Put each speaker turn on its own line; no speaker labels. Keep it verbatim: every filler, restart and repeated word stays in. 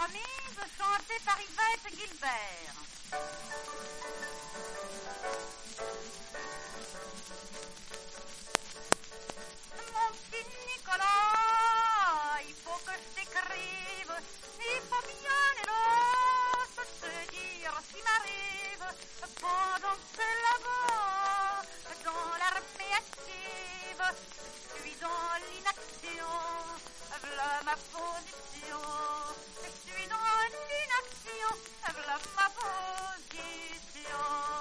promise, chantée par Yvette Gilbert. Mon petit Nicolas, il faut que je t'écrive, il faut bien hélas te dire ce qui m'arrive pendant que là-bas, dans l'armée active, je suis dans l'inaction, voilà ma position, je suis dans l'inaction, voilà ma position.